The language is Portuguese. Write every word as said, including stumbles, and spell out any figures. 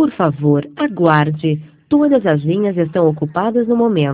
Por favor, aguarde. Todas as linhas estão ocupadas no momento.